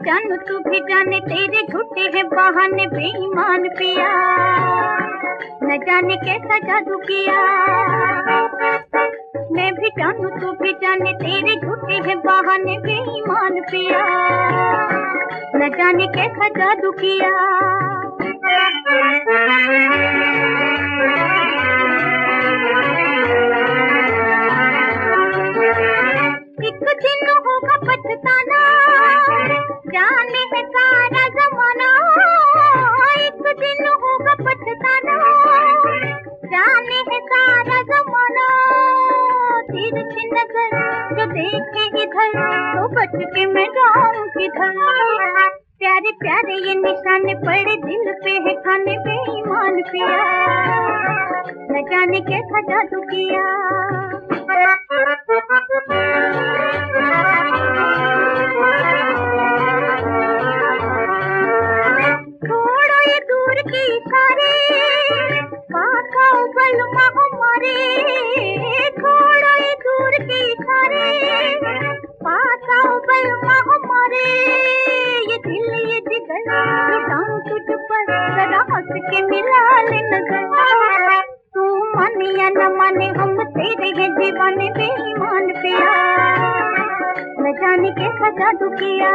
जानू तू भी जाने तेरे झूठे हैं बहाने बेईमान पिया, न जाने कैसा जादू किया। मैं भी जानू तू भी जाने तेरे झूठे हैं बहाने बेईमान पिया, न जाने कैसा जादू किया। एक दिन होगा पछताना, जाने है सारा जमाना। एक दिन होगा पछताना, जाने है सारा जमाना। तिरछी नजर जो देखे इधर, तो बच के मैं जाऊं किधर। प्यारे प्यारे ये निशाने पड़े दिल पे है खाने बेईमान पिया, न जाने कैसा जादू किया। छोड़ो ये दूर की इशारे, पास आओ बलमा हमारे। छोड़ो ये दूर की इशारे, पास आओ बलमा हमारे। ये दिल ये जिगर लुटाऊं तुझ पर, जरा हंस के मिला ले नजर। तू माने या न माने हम तेरे हैं दीवाने बेईमान पिया, न जाने कैसा जादू किया।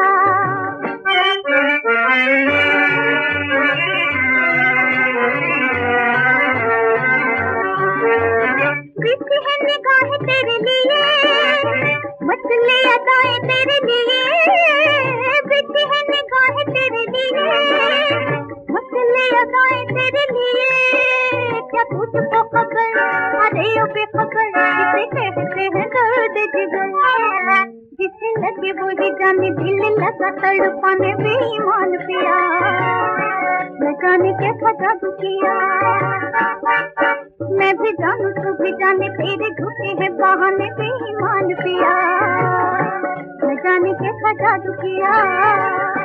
बिछी है निगाहें तेरे लिए, मचले अदाएं तेरे लिए। बिछी है निगाहें तेरे लिए, मचले अदाएं तेरे लिए। क्या तुझको खबर, अरे ओ बेखबर, किसे कहते हैं दर्द जिगर। जिसे लगे वही जाने, दिल लगा तड़पाने बेईमान पिया, न जाने कैसा जादू किया। मैं भी जानू तू भी जाने तेरे झूठे हैं बहाने बेईमान पिया, न जाने कैसा जादू किया।